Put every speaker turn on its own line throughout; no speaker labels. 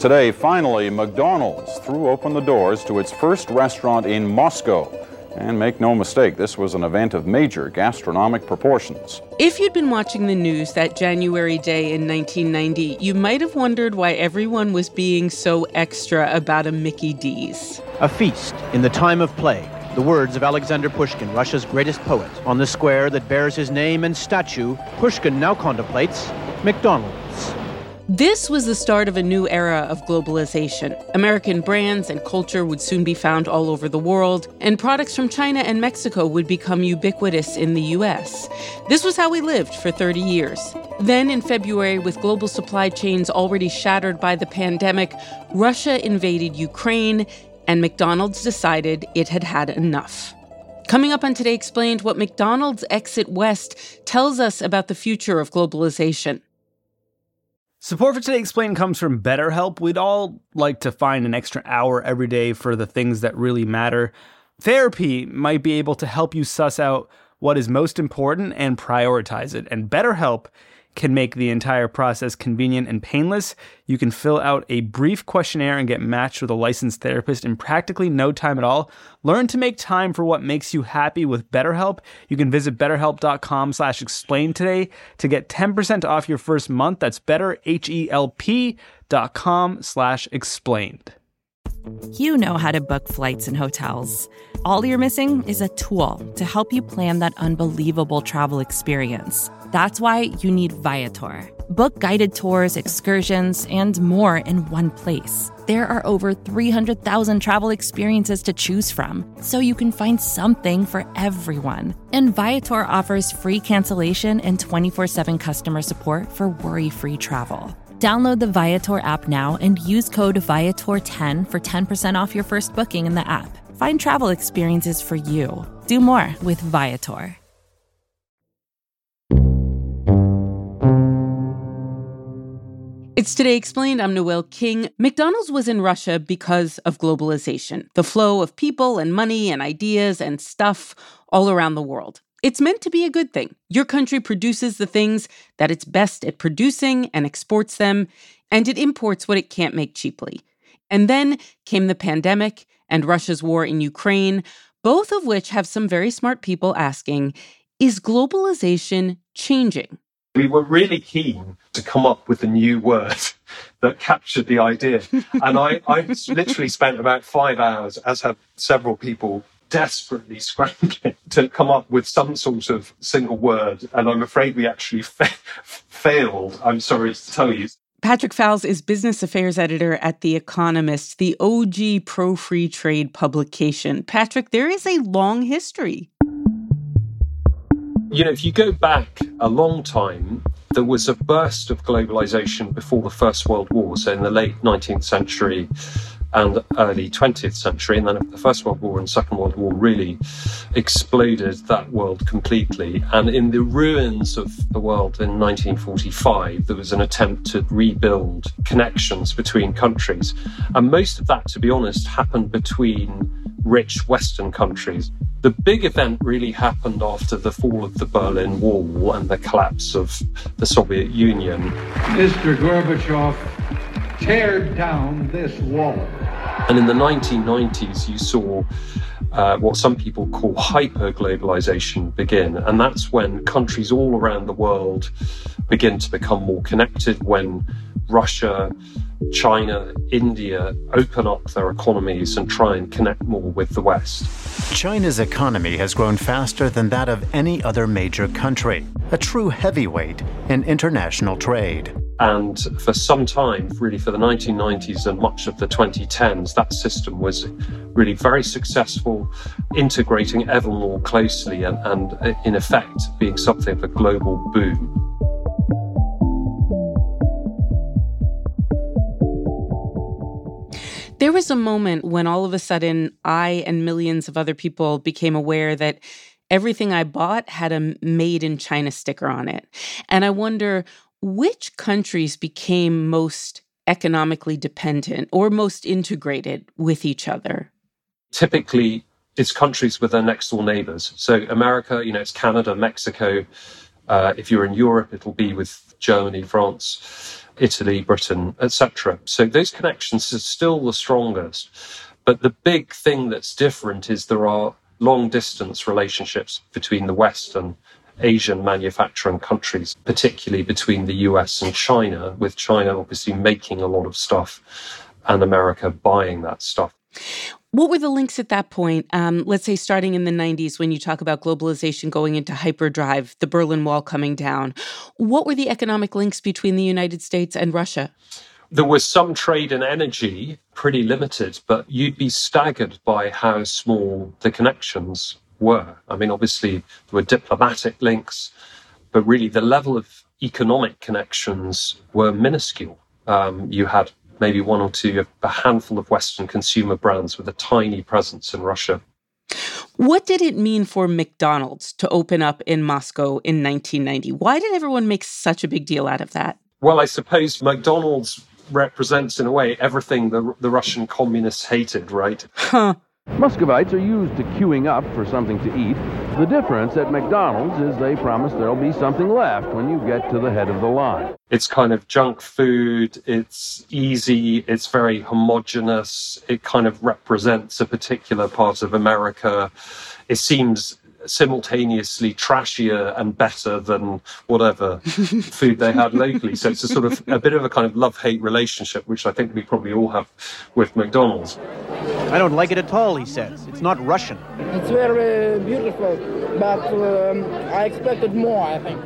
Today, finally, McDonald's threw open the doors to its first restaurant in Moscow. And make no mistake, this was an event of major gastronomic proportions.
If you'd been watching the news that January day in 1990, you might have wondered why everyone was being so extra about a Mickey D's.
A feast in the time of plague. The words of Alexander Pushkin, Russia's greatest poet. On the square that bears his name and statue, Pushkin now contemplates McDonald's.
This was the start of a new era of globalization. American brands and culture would soon be found all over the world, and products from China and Mexico would become ubiquitous in the U.S. This was how we lived for 30 years. Then in February, with global supply chains already shattered by the pandemic, Russia invaded Ukraine, and McDonald's decided it had had enough. Coming up on Today Explained, what McDonald's exit west tells us about the future of globalization.
Support for Today Explained comes from BetterHelp. We'd all like to find an extra hour every day for the things that really matter. Therapy might be able to help you suss out what is most important and prioritize it. And BetterHelp can make the entire process convenient and painless. You can fill out a brief questionnaire and get matched with a licensed therapist in practically no time at all. Learn to make time for what makes you happy with BetterHelp. You can visit betterhelp.com/explain today to get 10% off your first month. That's betterhelp.com/explained.
You know how to book flights and hotels. All you're missing is a tool to help you plan that unbelievable travel experience. That's why you need Viator. Book guided tours, excursions, and more in one place. There are over 300,000 travel experiences to choose from, so you can find something for everyone. And Viator offers free cancellation and 24/7 customer support for worry-free travel. Download the Viator app now and use code Viator10 for 10% off your first booking in the app. Find travel experiences for you. Do more with Viator.
It's Today Explained. I'm Noelle King. McDonald's was in Russia because of globalization, the flow of people and money and ideas and stuff all around the world. It's meant to be a good thing. Your country produces the things that it's best at producing and exports them, and it imports what it can't make cheaply. And then came the pandemic and Russia's war in Ukraine, both of which have some very smart people asking, is globalization changing?
We were really keen to come up with a new word that captured the idea. And I literally spent about 5 hours, as have several people, desperately scrambling to come up with some sort of single word. And I'm afraid we actually failed, I'm sorry to tell you.
Patrick Fowles is business affairs editor at The Economist, the OG pro-free trade publication. Patrick, there is a long history.
You know, if you go back a long time, there was a burst of globalization before the First World War, so in the late 19th century and early 20th century. And then the First World War and Second World War really exploded that world completely. And in the ruins of the world in 1945, there was an attempt to rebuild connections between countries. And most of that, to be honest, happened between rich Western countries. The big event really happened after the fall of the Berlin Wall and the collapse of the Soviet Union.
Mr. Gorbachev, tear down this wall.
And in the 1990s, you saw what some people call hyper-globalization begin. And that's when countries all around the world begin to become more connected, when Russia, China, India open up their economies and try and connect more with the West.
China's economy has grown faster than that of any other major country, a true heavyweight in international trade.
And for some time, really for the 1990s and much of the 2010s, that system was really very successful, integrating ever more closely and in effect being something of a global boom.
There was a moment when all of a sudden I and millions of other people became aware that everything I bought had a Made in China sticker on it. And I wonder, which countries became most economically dependent or most integrated with each other?
Typically, it's countries with their next door neighbors. So America, it's Canada, Mexico. If you're in Europe, it'll be with Germany, France. Italy, Britain, etc. So those connections are still the strongest. But the big thing that's different is there are long-distance relationships between the West and Asian manufacturing countries, particularly between the US and China, with China obviously making a lot of stuff and America buying that stuff.
What were the links at that point? Let's say starting in the 90s, when you talk about globalization going into hyperdrive, the Berlin Wall coming down. What were the economic links between the United States and Russia?
There was some trade in energy, pretty limited, but you'd be staggered by how small the connections were. I mean, obviously, there were diplomatic links, but really the level of economic connections were minuscule. You had maybe one or two, a handful of Western consumer brands with a tiny presence in Russia.
What did it mean for McDonald's to open up in Moscow in 1990? Why did everyone make such a big deal out of that?
Well, I suppose McDonald's represents, in a way, everything the Russian communists hated, right?
Huh.
Muscovites are used to queuing up for something to eat. The difference at McDonald's is they promise there'll be something left when you get to the head of the line.
It's kind of junk food, it's easy, it's very homogenous, it kind of represents a particular part of America. It seems simultaneously trashier and better than whatever food they had locally. So it's a bit of a kind of love-hate relationship, which I think we probably all have with McDonald's.
I don't like it at all, he says. It's not Russian.
It's very beautiful, but I expected more, I think.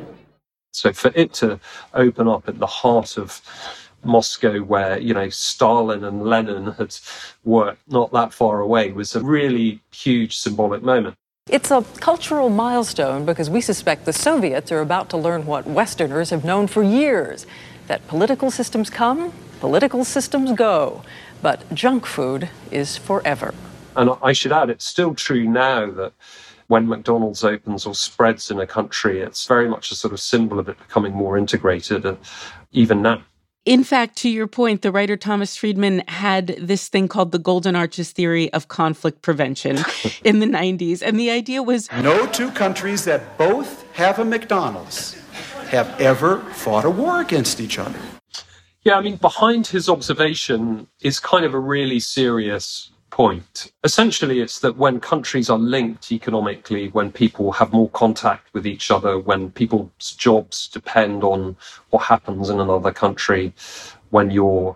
So for it to open up at the heart of Moscow, where, Stalin and Lenin had worked not that far away, was a really huge symbolic moment.
It's a cultural milestone because we suspect the Soviets are about to learn what Westerners have known for years, that political systems come, political systems go, but junk food is forever.
And I should add, it's still true now that when McDonald's opens or spreads in a country, it's very much a sort of symbol of it becoming more integrated, even now.
In fact, to your point, the writer Thomas Friedman had this thing called the Golden Arches theory of conflict prevention in the 90s. And the idea was
no two countries that both have a McDonald's have ever fought a war against each other.
Yeah, I mean, behind his observation is kind of a really serious point. Essentially, it's that when countries are linked economically, when people have more contact with each other, when people's jobs depend on what happens in another country, when your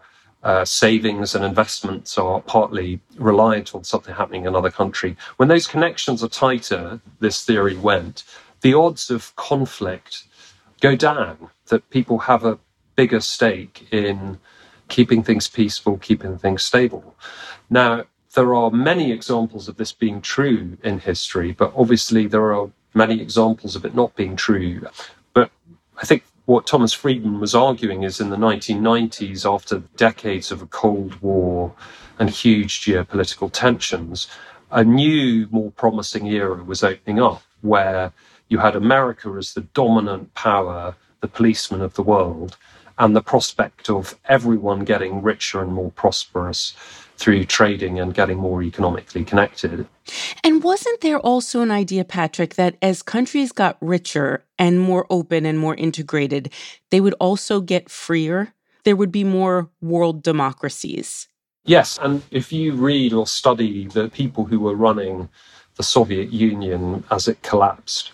savings and investments are partly reliant on something happening in another country, when those connections are tighter, this theory went, the odds of conflict go down, that people have a bigger stake in keeping things peaceful, keeping things stable. Now, there are many examples of this being true in history, but obviously there are many examples of it not being true. But I think what Thomas Friedman was arguing is in the 1990s, after decades of a Cold War and huge geopolitical tensions, a new, more promising era was opening up where you had America as the dominant power, the policeman of the world, and the prospect of everyone getting richer and more prosperous through trading and getting more economically connected.
And wasn't there also an idea, Patrick, that as countries got richer and more open and more integrated, they would also get freer? There would be more world democracies.
Yes, and if you read or study the people who were running the Soviet Union as it collapsed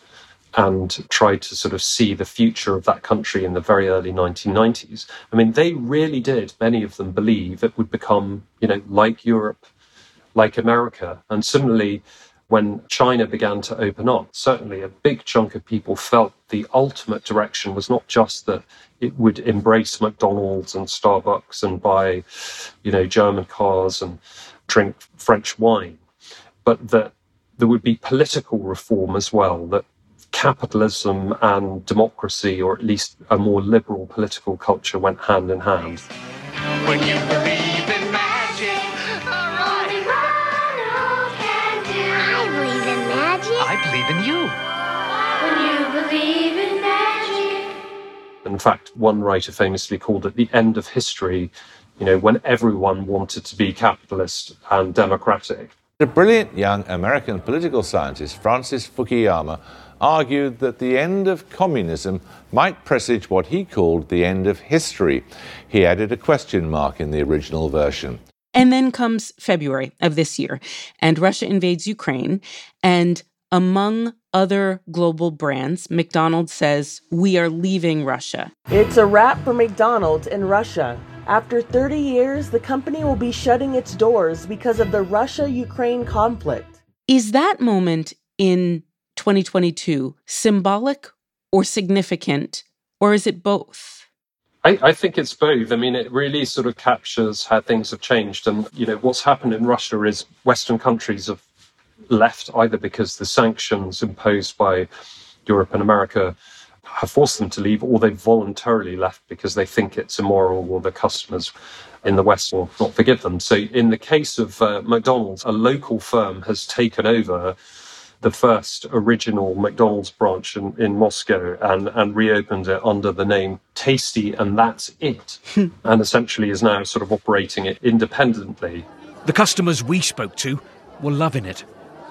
and tried to sort of see the future of that country in the very early 1990s. I mean, they really did, many of them, believe it would become, like Europe, like America. And similarly, when China began to open up, certainly a big chunk of people felt the ultimate direction was not just that it would embrace McDonald's and Starbucks and buy, German cars and drink French wine, but that there would be political reform as well, that capitalism and democracy, or at least a more liberal political culture, went hand in hand.
When you believe in magic, I believe in magic.
I believe in you.
When you believe in magic.
In fact, one writer famously called it the end of history, when everyone wanted to be capitalist and democratic.
The brilliant young American political scientist Francis Fukuyama argued that the end of communism might presage what he called the end of history. He added a question mark in the original version.
And then comes February of this year, and Russia invades Ukraine, and among other global brands, McDonald's says, we are leaving Russia.
It's a wrap for McDonald's in Russia. After 30 years, the company will be shutting its doors because of the Russia-Ukraine conflict.
Is that moment in 2022 symbolic or significant, or is it both?
I think it's both. I mean, it really sort of captures how things have changed. And, what's happened in Russia is Western countries have left either because the sanctions imposed by Europe and America have forced them to leave, or they've voluntarily left because they think it's immoral or the customers in the West will not forgive them. So in the case of McDonald's, a local firm has taken over the first original McDonald's branch in Moscow and reopened it under the name Tasty and That's It, and essentially is now sort of operating it independently.
The customers we spoke to were loving it.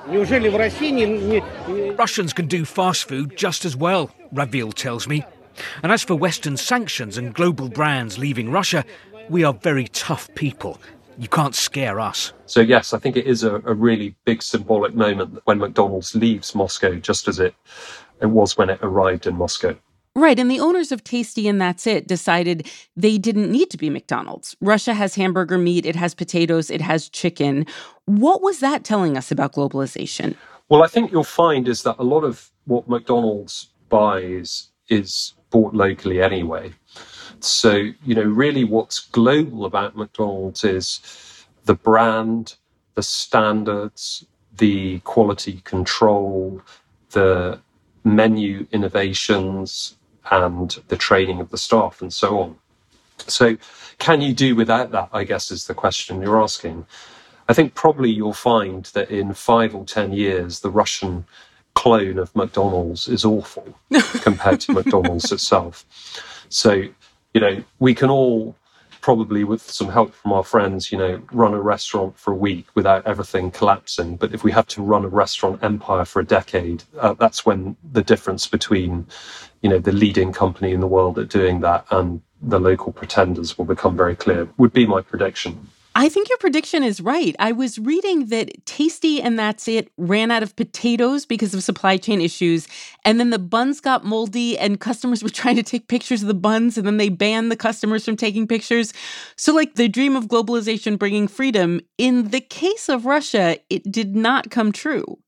Russians can do fast food just as well, Ravil tells me. And as for Western sanctions and global brands leaving Russia, we are very tough people. You can't scare us.
So yes, I think it is a really big symbolic moment when McDonald's leaves Moscow, just as it was when it arrived in Moscow.
Right, and the owners of Tasty and That's It decided they didn't need to be McDonald's. Russia has hamburger meat, it has potatoes, it has chicken. What was that telling us about globalization?
Well, I think you'll find is that a lot of what McDonald's buys is bought locally anyway. So, really what's global about McDonald's is the brand, the standards, the quality control, the menu innovations, and the training of the staff and so on. So can you do without that, I guess, is the question you're asking. I think probably you'll find that in 5 or 10 years, the Russian clone of McDonald's is awful compared to McDonald's itself. So, we can all probably, with some help from our friends, run a restaurant for a week without everything collapsing. But if we have to run a restaurant empire for a decade, that's when the difference between, the leading company in the world at doing that and the local pretenders will become very clear, would be my prediction.
I think your prediction is right. I was reading that Tasty and That's It ran out of potatoes because of supply chain issues, and then the buns got moldy and customers were trying to take pictures of the buns, and then they banned the customers from taking pictures. So the dream of globalization bringing freedom, in the case of Russia, it did not come true.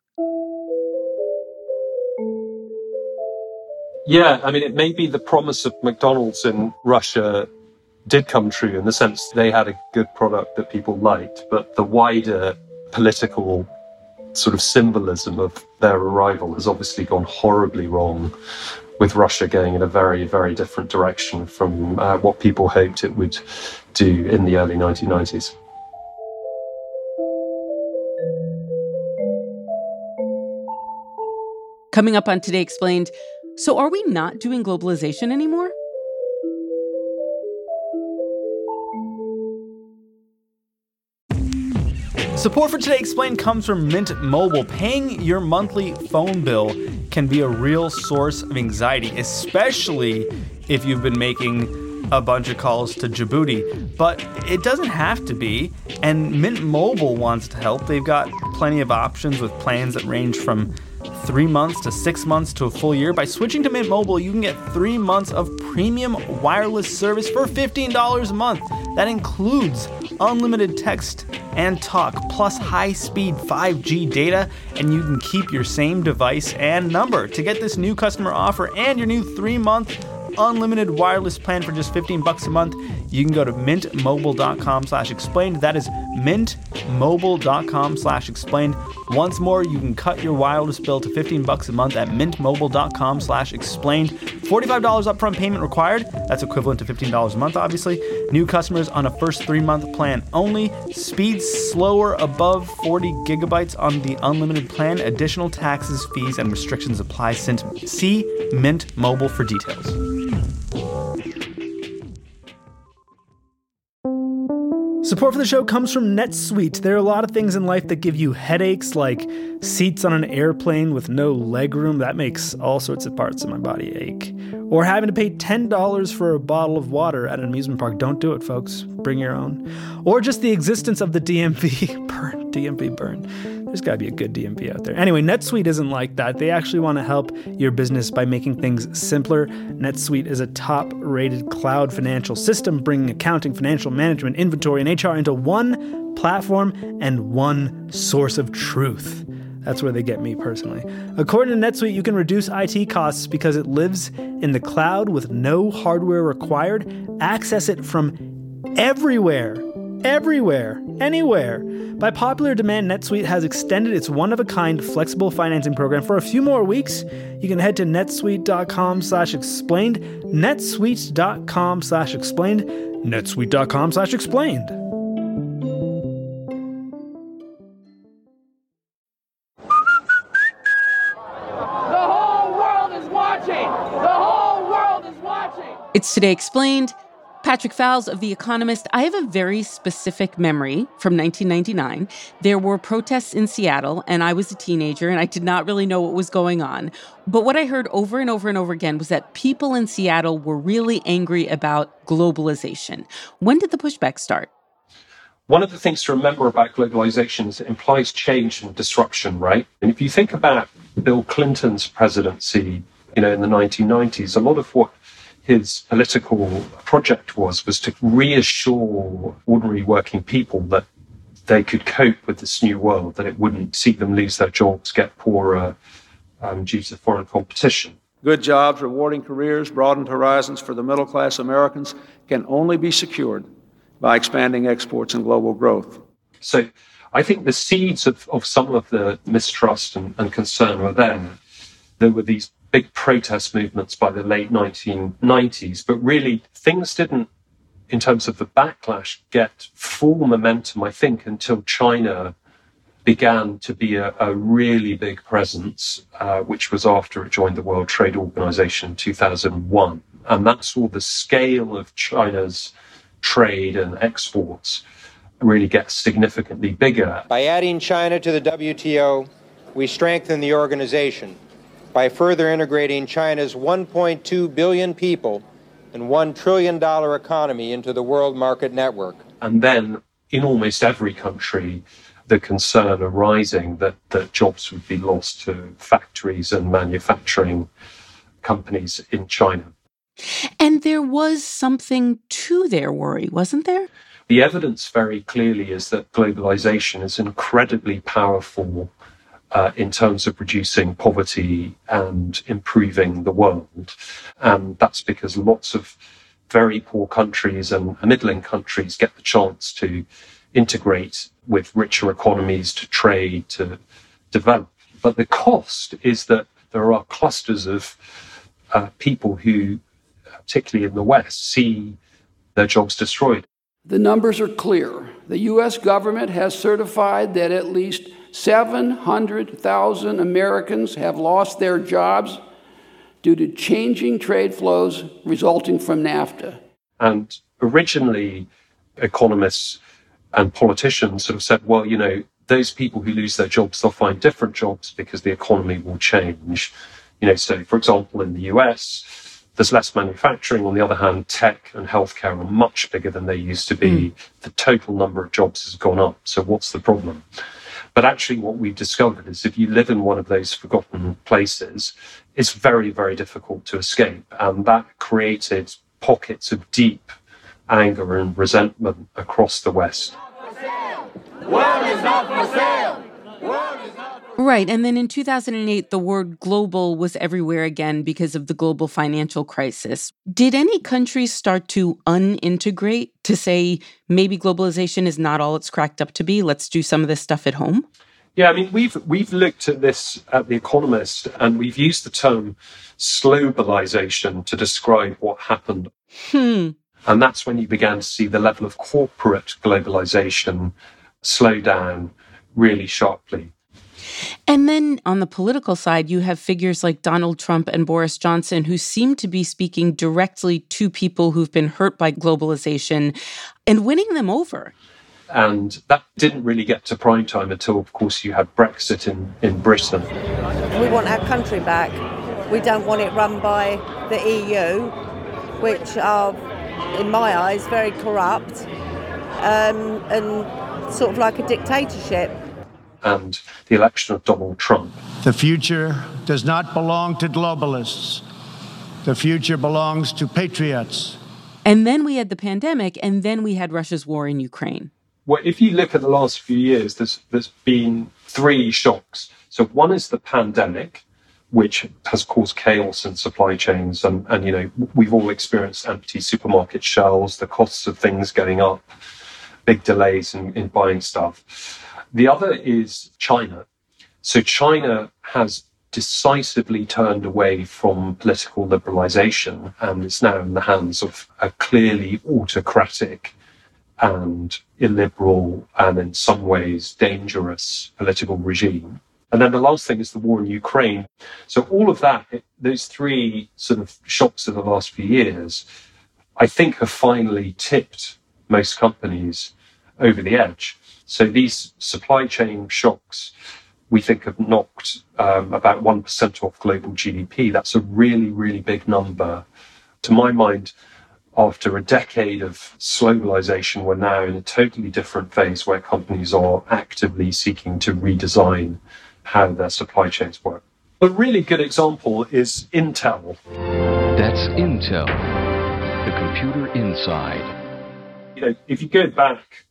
Yeah, I mean, it may be the promise of McDonald's in Russia did come true in the sense they had a good product that people liked, but the wider political sort of symbolism of their arrival has obviously gone horribly wrong, with Russia going in a very, very different direction from what people hoped it would do in the early 1990s.
Coming up on Today Explained, so are we not doing globalization anymore?
Support for Today Explained comes from Mint Mobile. Paying your monthly phone bill can be a real source of anxiety, especially if you've been making a bunch of calls to Djibouti. But it doesn't have to be, and Mint Mobile wants to help. They've got plenty of options with plans that range from 3 months to 6 months to a full year. By switching to Mint Mobile, you can get 3 months of premium wireless service for $15 a month. That includes unlimited text and talk, plus high-speed 5G data, and you can keep your same device and number. To get this new customer offer and your new 3-month unlimited wireless plan for just $15 a month, you can go to mintmobile.com/explained. That is mintmobile.com/explained. Once more, you can cut your wireless bill to $15 a month at mintmobile.com/explained. $45 upfront payment required. That's equivalent to $15 a month, obviously. New customers on a first 3-month plan only. Speeds slower above 40 gigabytes on the unlimited plan. Additional taxes, fees, and restrictions apply. See Mint Mobile for details. Support for the show comes from NetSuite. There are a lot of things in life that give you headaches, like seats on an airplane with no legroom. That makes all sorts of parts of my body ache. Or having to pay $10 for a bottle of water at an amusement park. Don't do it, folks. Bring your own. Or just the existence of the DMV burn. DMV burn. There's got to be a good DMV out there. Anyway, NetSuite isn't like that. They actually want to help your business by making things simpler. NetSuite is a top-rated cloud financial system, bringing accounting, financial management, inventory, and HR into one platform and one source of truth. That's where they get me personally. According to NetSuite, you can reduce IT costs because it lives in the cloud with no hardware required. Access it from everywhere, anywhere. By popular demand, NetSuite has extended its one-of-a-kind flexible financing program for a few more weeks. You can head to netsuite.com/explained, netsuite.com/explained, netsuite.com/explained.
It's Today Explained. Patrick Fowles of The Economist. I have a very specific memory from 1999. There were protests in Seattle, and I was a teenager, and I did not really know what was going on. But what I heard over and over and over again was that people in Seattle were really angry about globalization. When did the pushback start?
One of the things to remember about globalization is it implies change and disruption, right? And if you think about Bill Clinton's presidency, in the 1990s, a lot of what his political project was to reassure ordinary working people that they could cope with this new world, that it wouldn't see them lose their jobs, get poorer due to foreign competition.
Good jobs, rewarding careers, broadened horizons for the middle-class Americans can only be secured by expanding exports and global growth.
So I think the seeds of some of the mistrust and concern were then. There were these big protest movements by the late 1990s, but really things didn't, in terms of the backlash, get full momentum, I think, until China began to be a really big presence, which was after it joined the World Trade Organization in 2001. And that saw the scale of China's trade and exports really get significantly bigger.
By adding China to the WTO, we strengthen the organization. By further integrating China's 1.2 billion people and $1 trillion economy into the world market network.
And then in almost every country, the concern arising that jobs would be lost to factories and manufacturing companies in China.
And there was something to their worry, wasn't there?
The evidence very clearly is that globalization is incredibly powerful in terms of reducing poverty and improving the world. And that's because lots of very poor countries and middling countries get the chance to integrate with richer economies, to trade, to develop. But the cost is that there are clusters of people who, particularly in the West, see their jobs destroyed.
The numbers are clear. The U.S. government has certified that at least 700,000 Americans have lost their jobs due to changing trade flows resulting from NAFTA.
And originally, economists and politicians sort of said, well, those people who lose their jobs, they'll find different jobs because the economy will change. So for example, in the US, there's less manufacturing. On the other hand, tech and healthcare are much bigger than they used to be. The total number of jobs has gone up. So what's the problem? But actually what we've discovered is if you live in one of those forgotten places, it's very, very difficult to escape. And that created pockets of deep anger and resentment across the West.
World is not for sale.
Right. And then in 2008, the word global was everywhere again because of the global financial crisis. Did any countries start to unintegrate, to say maybe globalization is not all it's cracked up to be? Let's do some of this stuff at home?
Yeah, I mean, we've looked at this at The Economist, and we've used the term slowbalization to describe what happened. And that's when you began to see the level of corporate globalization slow down really sharply.
And then on the political side, you have figures like Donald Trump and Boris Johnson who seem to be speaking directly to people who've been hurt by globalization and winning them over.
And that didn't really get to prime time until, of course, you had Brexit in Britain.
We want our country back. We don't want it run by the EU, which are, in my eyes, very corrupt and sort of like a dictatorship.
And the election of Donald Trump.
The future does not belong to globalists. The future belongs to patriots.
And then we had the pandemic, and then we had Russia's war in Ukraine.
Well, if you look at the last few years, there's been three shocks. So one is the pandemic, which has caused chaos in supply chains. And you know, we've all experienced empty supermarket shelves, the costs of things going up, big delays in buying stuff. The other is China. So China has decisively turned away from political liberalization and is now in the hands of a clearly autocratic and illiberal and in some ways dangerous political regime. And then the last thing is the war in Ukraine. So all of that, those three sort of shocks of the last few years, I think have finally tipped most companies over the edge. So these supply chain shocks, we think, have knocked about 1% off global GDP. That's a really, really big number. To my mind, after a decade of globalization, we're now in a totally different phase where companies are actively seeking to redesign how their supply chains work. A really good example is Intel.
That's Intel, the computer inside.
You know, if you go back,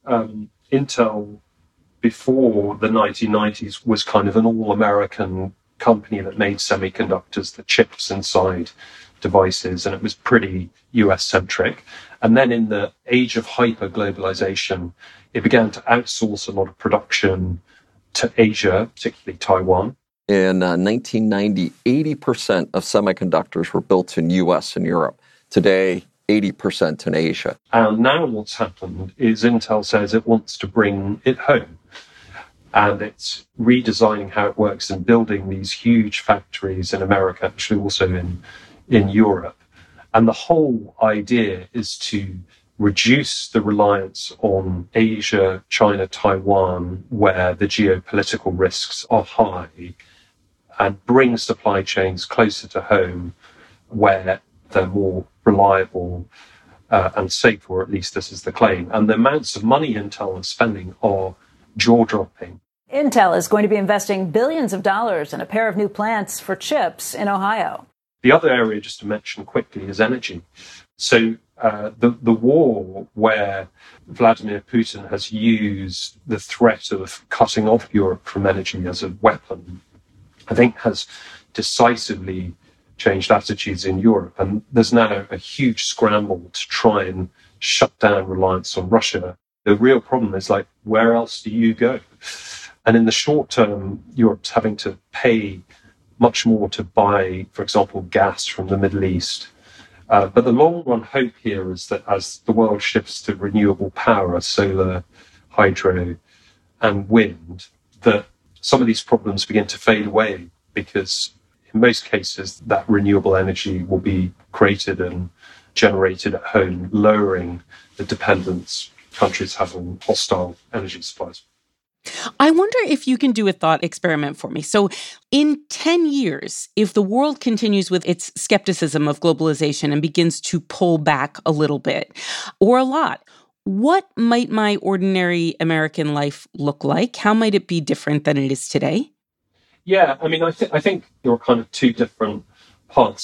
Intel before the 1990s was kind of an all-American company that made semiconductors, the chips inside devices, and it was pretty US-centric. And then in the age of hyper-globalization, it began to outsource a lot of production to Asia, particularly Taiwan.
In 1990, 80% of semiconductors were built in US and Europe. Today, 80% in Asia.
And now what's happened is Intel says it wants to bring it home. And it's redesigning how it works and building these huge factories in America, actually also in Europe. And the whole idea is to reduce the reliance on Asia, China, Taiwan, where the geopolitical risks are high, and bring supply chains closer to home where they're more reliable and safe, or at least this is the claim. And the amounts of money Intel is spending are jaw-dropping.
Intel is going to be investing billions of dollars in a pair of new plants for chips in Ohio.
The other area, just to mention quickly, is energy. So the war where Vladimir Putin has used the threat of cutting off Europe from energy as a weapon, I think has decisively changed attitudes in Europe. And there's now a huge scramble to try and shut down reliance on Russia. The real problem is, like, where else do you go? And in the short term, Europe's having to pay much more to buy, for example, gas from the Middle East. But the long run hope here is that as the world shifts to renewable power, solar, hydro, and wind, that some of these problems begin to fade away, because in most cases that renewable energy will be created and generated at home, lowering the dependence countries have on hostile energy supplies.
I wonder if you can do a thought experiment for me. So in 10 years, if the world continues with its skepticism of globalization and begins to pull back a little bit or a lot, what might my ordinary American life look like? How might it be different than it is today?
Yeah, I mean, I think there are kind of two different parts.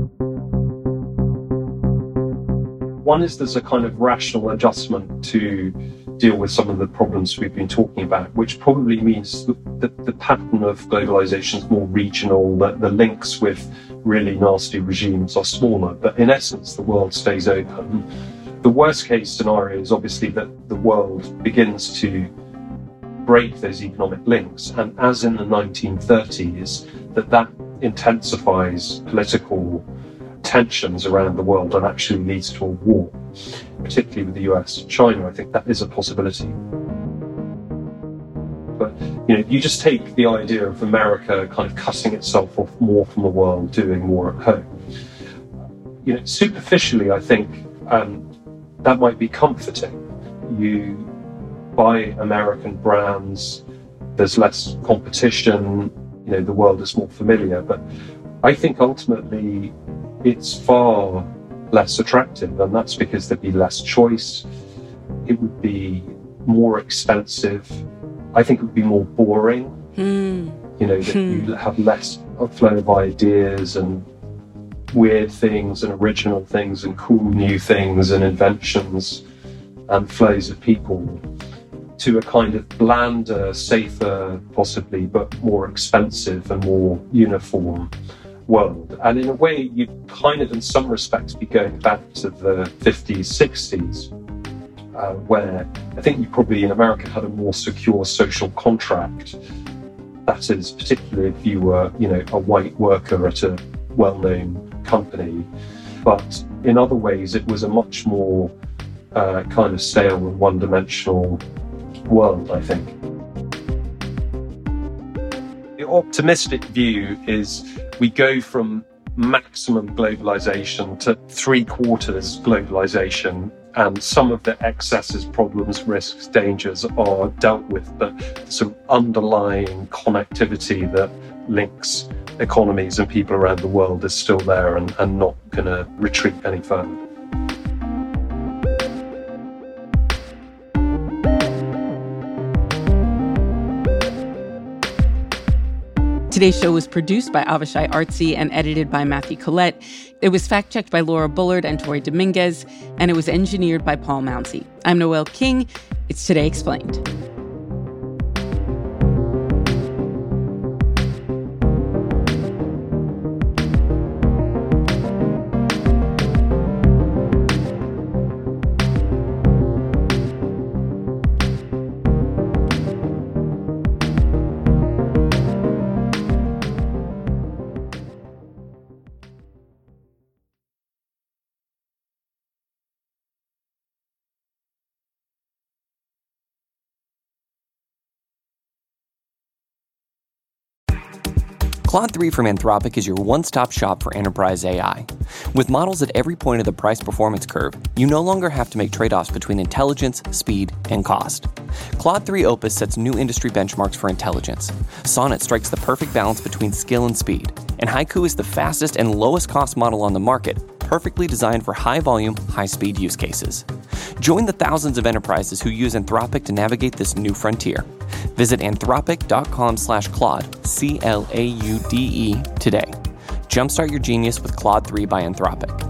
One is there's a kind of rational adjustment to deal with some of the problems we've been talking about, which probably means that the pattern of globalization is more regional, that the links with really nasty regimes are smaller, but in essence, the world stays open. The worst case scenario is obviously that the world begins to break those economic links, and as in the 1930s, that intensifies political tensions around the world and actually leads to a war, particularly with the US and China. I think that is a possibility. But You just take the idea of America kind of cutting itself off more from the world, doing more at home. Superficially, I think that might be comforting. You buy American brands, there's less competition, the world is more familiar. But I think ultimately it's far less attractive, and that's because there'd be less choice. It would be more expensive. I think it would be more boring. That you have less flow of ideas and weird things and original things and cool new things and inventions and flows of people, to a kind of blander, safer possibly, but more expensive and more uniform world. And in a way, you'd kind of in some respects be going back to the 50s, 60s, where I think you probably in America had a more secure social contract. That is, particularly if you were, a white worker at a well-known company. But in other ways, it was a much more kind of stale and one-dimensional world, I think. The optimistic view is we go from maximum globalization to 3/4 globalization, and some of the excesses, problems, risks, dangers are dealt with, but some underlying connectivity that links economies and people around the world is still there and not going to retreat any further.
Today's show was produced by Avishai Artsy and edited by Matthew Collette. It was fact-checked by Laura Bullard and Tori Dominguez, and it was engineered by Paul Mounsey. I'm Noelle King. It's Today Explained.
Claude 3 from Anthropic is your one-stop shop for enterprise AI. With models at every point of the price-performance curve, you no longer have to make trade-offs between intelligence, speed, and cost. Claude 3 Opus sets new industry benchmarks for intelligence. Sonnet strikes the perfect balance between skill and speed. And Haiku is the fastest and lowest-cost model on the market, perfectly designed for high-volume, high-speed use cases. Join the thousands of enterprises who use Anthropic to navigate this new frontier. Visit anthropic.com/Claude, CLAUDE, today. Jumpstart your genius with Claude 3 by Anthropic.